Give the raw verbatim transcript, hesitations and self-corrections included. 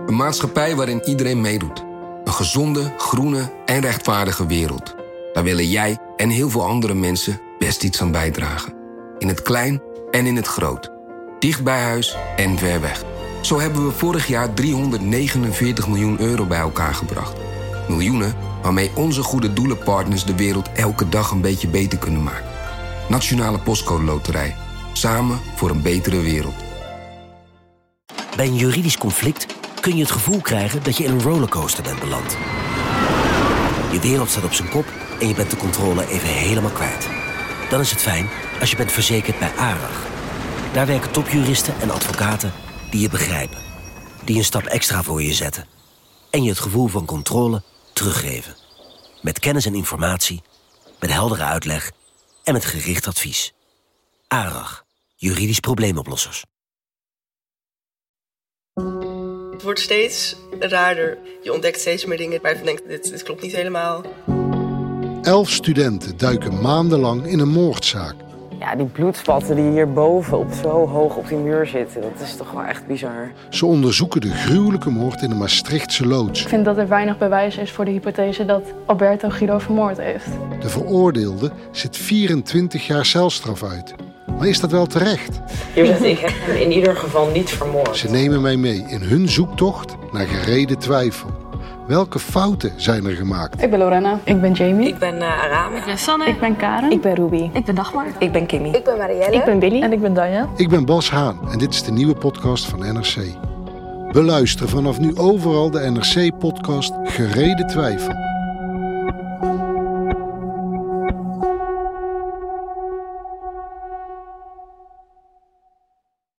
Een maatschappij waarin iedereen meedoet. Een gezonde, groene en rechtvaardige wereld. Daar willen jij en heel veel andere mensen best iets aan bijdragen. In het klein en in het groot. Dicht bij huis en ver weg. Zo hebben we vorig jaar driehonderdnegenenveertig miljoen euro bij elkaar gebracht. Miljoenen waarmee onze goede doelenpartners de wereld elke dag een beetje beter kunnen maken. Nationale Postcode Loterij. Samen voor een betere wereld. Bij een juridisch conflict kun je het gevoel krijgen dat je in een rollercoaster bent beland. Je wereld staat op zijn kop en je bent de controle even helemaal kwijt. Dan is het fijn als je bent verzekerd bij ARAG. Daar werken topjuristen en advocaten die je begrijpen. Die een stap extra voor je zetten. En je het gevoel van controle teruggeven. Met kennis en informatie, met heldere uitleg en met gericht advies. ARAG, juridisch probleemoplossers. Het wordt steeds raarder. Je ontdekt steeds meer dingen waarvan je denkt, dit, dit klopt niet helemaal. Elf studenten duiken maandenlang in een moordzaak. Ja, die bloedspatten die hierboven op zo hoog op die muur zitten, dat is toch wel echt bizar. Ze onderzoeken de gruwelijke moord in de Maastrichtse loods. Ik vind dat er weinig bewijs is voor de hypothese dat Alberto Guido vermoord heeft. De veroordeelde zit vierentwintig jaar celstraf uit. Maar is dat wel terecht? Hier zegt, ik heb hem in ieder geval niet vermoord. Ze nemen mij mee in hun zoektocht naar gereden twijfel. Welke fouten zijn er gemaakt? Ik ben Lorena. Ik ben Jamie. Ik ben uh, Arame. Ik ben Sanne. Ik ben Karen. Ik ben Ruby. Ik ben Dagmar. Ik ben Kimmy. Ik ben Marielle. Ik ben Billy. En ik ben Danja. Ik ben Bas Haan en dit is de nieuwe podcast van N R C. Beluister vanaf nu overal de N R C-podcast Gereden Twijfel.